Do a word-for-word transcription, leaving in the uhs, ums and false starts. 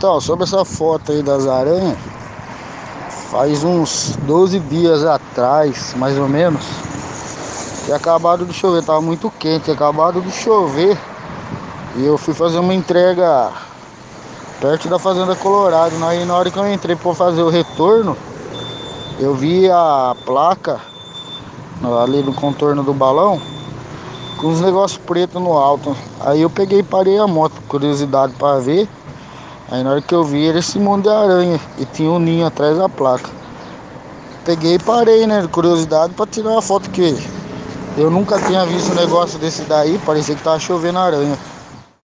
Então, sobre essa foto aí das aranhas, faz uns doze dias atrás, mais ou menos, tinha acabado de chover, tava muito quente, tinha acabado de chover e eu fui fazer uma entrega perto da Fazenda Colorado. Aí na hora que eu entrei para fazer o retorno, eu vi a placa ali no contorno do balão com uns negócios pretos no alto. Aí eu peguei e parei a moto, curiosidade para ver. Aí na hora que eu vi era esse monte de aranha e tinha um ninho atrás da placa. Peguei e parei, né, de curiosidade para tirar uma foto, que eu nunca tinha visto um negócio desse daí. Parecia que tava chovendo aranha.